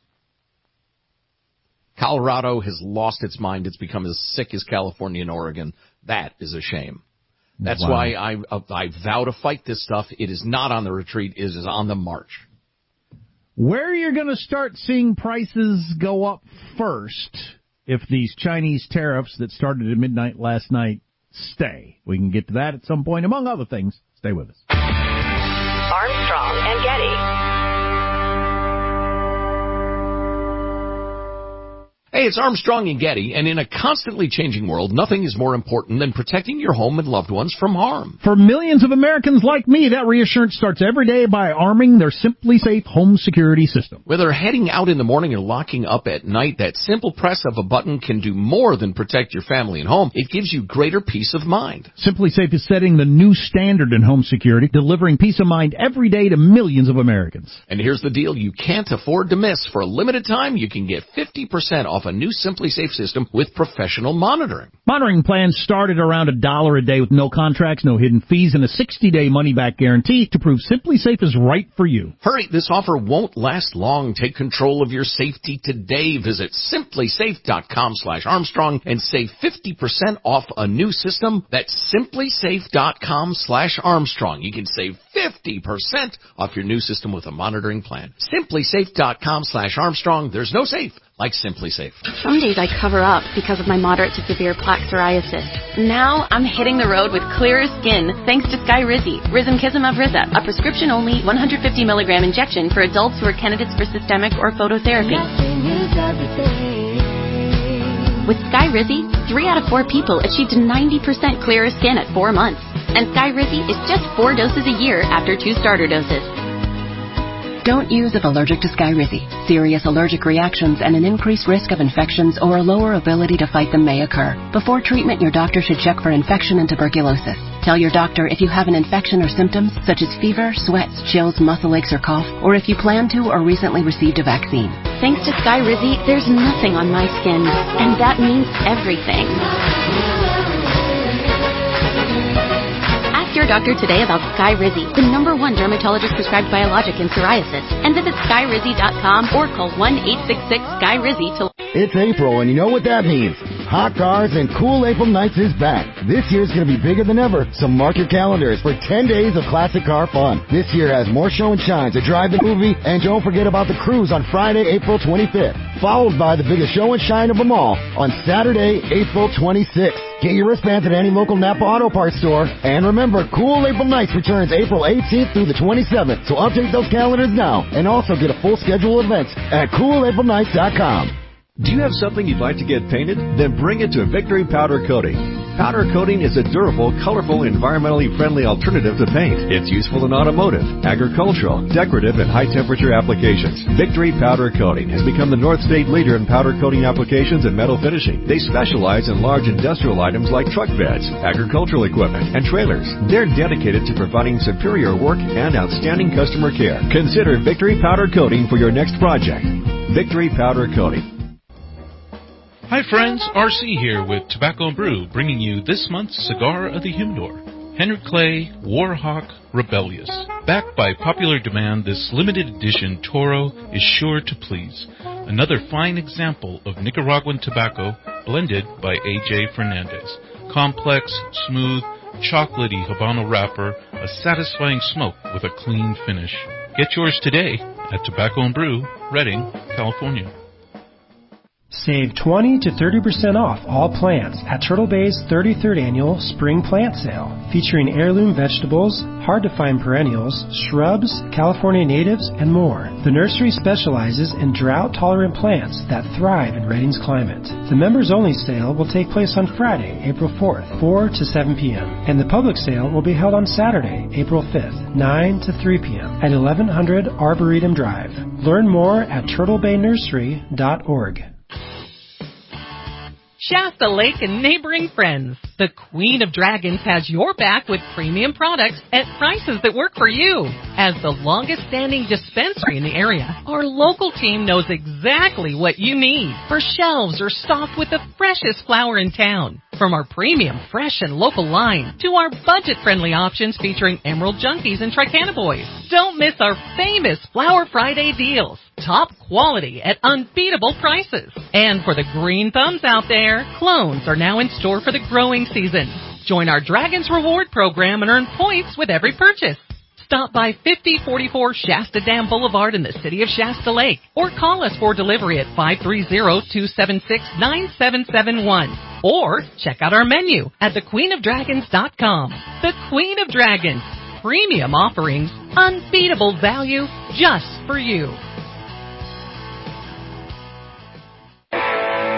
Colorado has lost its mind. It's become as sick as California and Oregon. That is a shame. That's why I vow to fight this stuff. It is not on the retreat. It is on the march. Where you're going to start seeing prices go up first if these Chinese tariffs that started at midnight last night stay. We can get to that at some point, among other things. Stay with us. Armstrong and Getty. Hey, it's Armstrong and Getty, and in a constantly changing world, nothing is more important than protecting your home and loved ones from harm. For millions of Americans like me, that reassurance starts every day by arming their Simply Safe home security system. Whether heading out in the morning or locking up at night, that simple press of a button can do more than protect your family and home. It gives you greater peace of mind. Simply Safe is setting the new standard in home security, delivering peace of mind every day to millions of Americans. And here's the deal you can't afford to miss. For a limited time, you can get 50% off a new Simply Safe system with professional monitoring. Monitoring plans start at around $1 a day with no contracts, no hidden fees, and a 60-day money-back guarantee to prove Simply Safe is right for you. Hurry, this offer won't last long. Take control of your safety today. Visit simplysafe.com/Armstrong and save 50% off a new system. That's simplysafe.com/Armstrong. You can save 50% off your new system with a monitoring plan. Simplysafe.com/Armstrong. There's no safe like Simply Safe. Some days I cover up because of my moderate to severe plaque psoriasis. Now I'm hitting the road with clearer skin thanks to Skyrizi, Risankizumab Riza, a prescription-only 150 milligram injection for adults who are candidates for systemic or phototherapy. With Skyrizi, 3 out of 4 people achieved 90% clearer skin at 4 months. And Skyrizi is just 4 doses a year after 2 starter doses. Don't use if allergic to Skyrizi. Serious allergic reactions and an increased risk of infections or a lower ability to fight them may occur. Before treatment, your doctor should check for infection and tuberculosis. Tell your doctor if you have an infection or symptoms such as fever, sweats, chills, muscle aches, or cough, or if you plan to or recently received a vaccine. Thanks to Skyrizi, there's nothing on my skin, and that means everything. Your doctor today about Skyrizi, the #1 dermatologist-prescribed biologic in psoriasis, and visit Skyrizi.com or call 1-866-SKYRIZI to... It's April, and you know what that means. Hot Cars and Cool April Nights is back. This year's going to be bigger than ever, so mark your calendars for 10 days of classic car fun. This year has more show and shines, a drive-in movie, and don't forget about the cruise on Friday, April 25th, followed by the biggest show and shine of them all on Saturday, April 26th. Get your wristbands at any local Napa Auto Parts store. And remember, Cool April Nights returns April 18th through the 27th, so update those calendars now. And also get a full schedule of events at CoolAprilNights.com. Do you have something you'd like to get painted? Then bring it to Victory Powder Coating. Powder coating is a durable, colorful, environmentally friendly alternative to paint. It's useful in automotive, agricultural, decorative, and high-temperature applications. Victory Powder Coating has become the North State leader in powder coating applications and metal finishing. They specialize in large industrial items like truck beds, agricultural equipment, and trailers. They're dedicated to providing superior work and outstanding customer care. Consider Victory Powder Coating for your next project. Victory Powder Coating. Hi friends, RC here with Tobacco and Brew, bringing you this month's Cigar of the Humidor. Henry Clay Warhawk Rebellious. Backed by popular demand, this limited edition Toro is sure to please. Another fine example of Nicaraguan tobacco blended by A.J. Fernandez. Complex, smooth, chocolatey Habano wrapper, a satisfying smoke with a clean finish. Get yours today at Tobacco and Brew, Redding, California. Save 20 to 30% off all plants at Turtle Bay's 33rd Annual Spring Plant Sale, featuring heirloom vegetables, hard-to-find perennials, shrubs, California natives, and more. The nursery specializes in drought-tolerant plants that thrive in Redding's climate. The members-only sale will take place on Friday, April 4th, 4 to 7 p.m., and the public sale will be held on Saturday, April 5th, 9 to 3 p.m. at 1100 Arboretum Drive. Learn more at turtlebaynursery.org. Shasta Lake and neighboring friends. The Queen of Dragons has your back with premium products at prices that work for you. As the longest-standing dispensary in the area, our local team knows exactly what you need for shelves or stocked with the freshest flower in town. From our premium, fresh, and local line to our budget-friendly options featuring Emerald Junkies and Tricana Boys. Don't miss our famous Flower Friday deals. Top quality at unbeatable prices. And for the green thumbs out there, clones are now in store for the growing season. Join our Dragons Reward program and earn points with every purchase. Stop by 5044 Shasta Dam Boulevard in the city of Shasta Lake or call us for delivery at 530-276-9771 or check out our menu at thequeenofdragons.com. The Queen of Dragons. Premium offerings, unbeatable value just for you.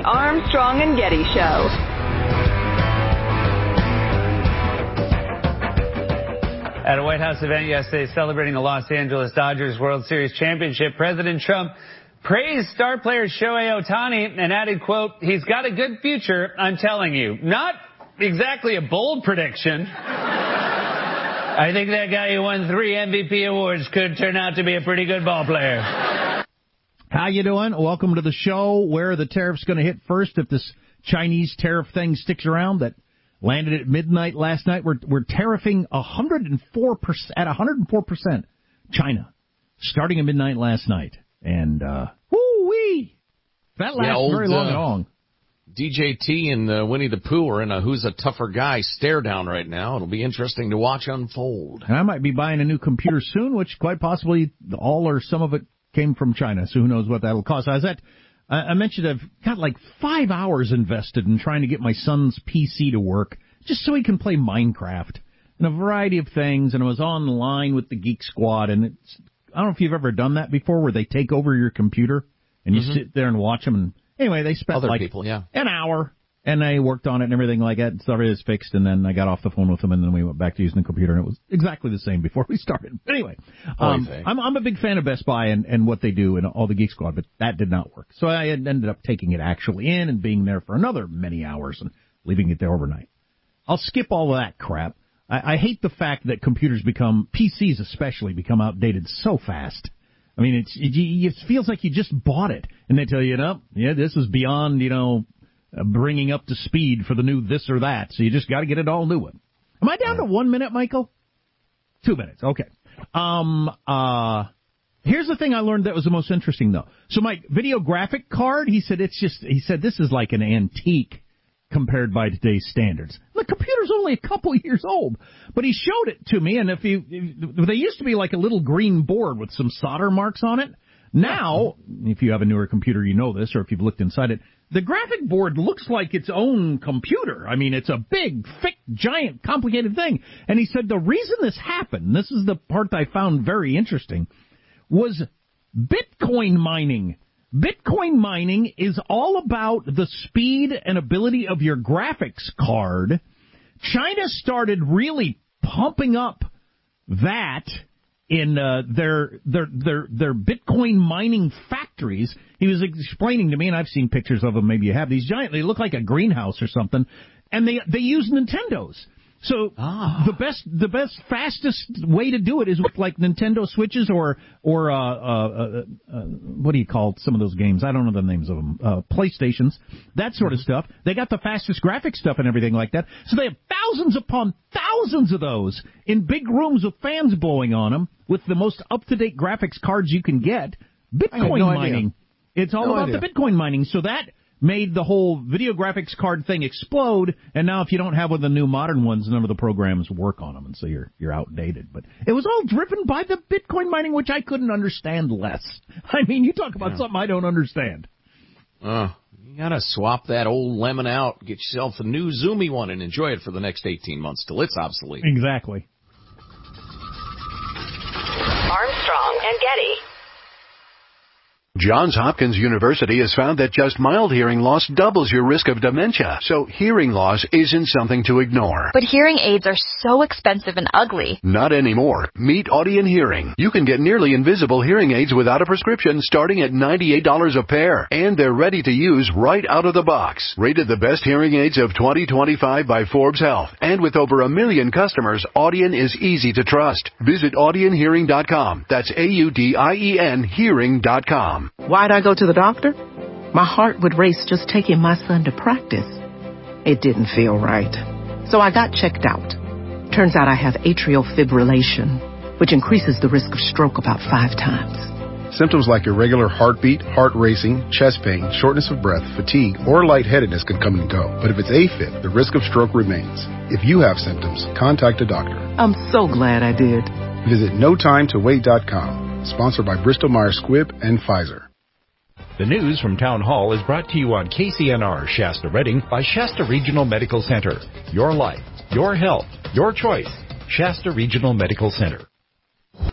Armstrong and Getty Show. At a White House event yesterday celebrating the Los Angeles Dodgers World Series championship, President Trump praised star player Shohei Ohtani and added, quote, "He's got a good future, I'm telling you." Not exactly a bold prediction. I think that guy who won 3 MVP awards could turn out to be a pretty good ball player. How you doing? Welcome to the show. Where are the tariffs going to hit first if this Chinese tariff thing sticks around that landed at midnight last night? We're tariffing 104% at 104%. China, starting at midnight last night, and woo-wee, that lasts very long. DJT and Winnie the Pooh are in a who's a tougher guy stare down right now. It'll be interesting to watch unfold. And I might be buying a new computer soon, which quite possibly all or some of it came from China. So who knows what that'll cost? I mentioned I've got like 5 hours invested in trying to get my son's PC to work just so he can play Minecraft and a variety of things. And I was on the line with the Geek Squad, and I don't know if you've ever done that before, where they take over your computer and you sit there and watch them. And anyway, they spent an hour, and they worked on it and everything like that. So it is fixed, and then I got off the phone with them, and then we went back to using the computer, and it was exactly the same before we started. But anyway, I'm a big fan of Best Buy and what they do and all the Geek Squad, but that did not work. So I ended up taking it actually in and being there for another many hours and leaving it there overnight. I'll skip all of that crap. I hate the fact that PCs especially, become outdated so fast. I mean, it feels like you just bought it, and they tell you, this is beyond, bringing up to speed for the new this or that, so you just got to get it all new. Am I down to 1 minute, Michael? 2 minutes, okay. Here's the thing I learned that was the most interesting, though. So my video graphic card, he said this is like an antique compared by today's standards. The computer's only a couple years old, but he showed it to me, and they used to be like a little green board with some solder marks on it. Now, if you have a newer computer, you know this, or if you've looked inside it, the graphic board looks like its own computer. I mean, it's a big, thick, giant, complicated thing. And he said the reason this happened, this is the part I found very interesting, was Bitcoin mining. Bitcoin mining is all about the speed and ability of your graphics card. China started really pumping up that in their Bitcoin mining factories. He was explaining to me, and I've seen pictures of them, maybe you have, these giant, they look like a greenhouse or something, and they use Nintendos. So the best, fastest way to do it is with like Nintendo Switches or what do you call some of those games? I don't know the names of them. PlayStations, that sort of stuff. They got the fastest graphic stuff and everything like that. So they have thousands upon thousands of those in big rooms with fans blowing on them with the most up-to-date graphics cards you can get. Bitcoin mining. It's all about the Bitcoin mining. So that made the whole video graphics card thing explode, and now if you don't have one of the new modern ones, none of the programs work on them, and so you're outdated. But it was all driven by the Bitcoin mining, which I couldn't understand less. I mean, you talk about something I don't understand. You gotta swap that old lemon out, get yourself a new zoomy one, and enjoy it for the next 18 months till it's obsolete. Exactly. Armstrong and Getty. Johns Hopkins University has found that just mild hearing loss doubles your risk of dementia, so hearing loss isn't something to ignore. But hearing aids are so expensive and ugly. Not anymore. Meet Audien Hearing. You can get nearly invisible hearing aids without a prescription starting at $98 a pair, and they're ready to use right out of the box. Rated the best hearing aids of 2025 by Forbes Health, and with over 1 million customers, Audien is easy to trust. Visit AudienHearing.com. That's AUDIEN Hearing.com. Why'd I go to the doctor? My heart would race just taking my son to practice. It didn't feel right. So I got checked out. Turns out I have atrial fibrillation, which increases the risk of stroke about 5 times. Symptoms like irregular heartbeat, heart racing, chest pain, shortness of breath, fatigue, or lightheadedness can come and go. But if it's AFib, the risk of stroke remains. If you have symptoms, contact a doctor. I'm so glad I did. Visit NoTimeToWait.com. Sponsored by Bristol-Myers Squibb and Pfizer. The news from Town Hall is brought to you on KCNR Shasta Redding by Shasta Regional Medical Center. Your life, your health, your choice. Shasta Regional Medical Center.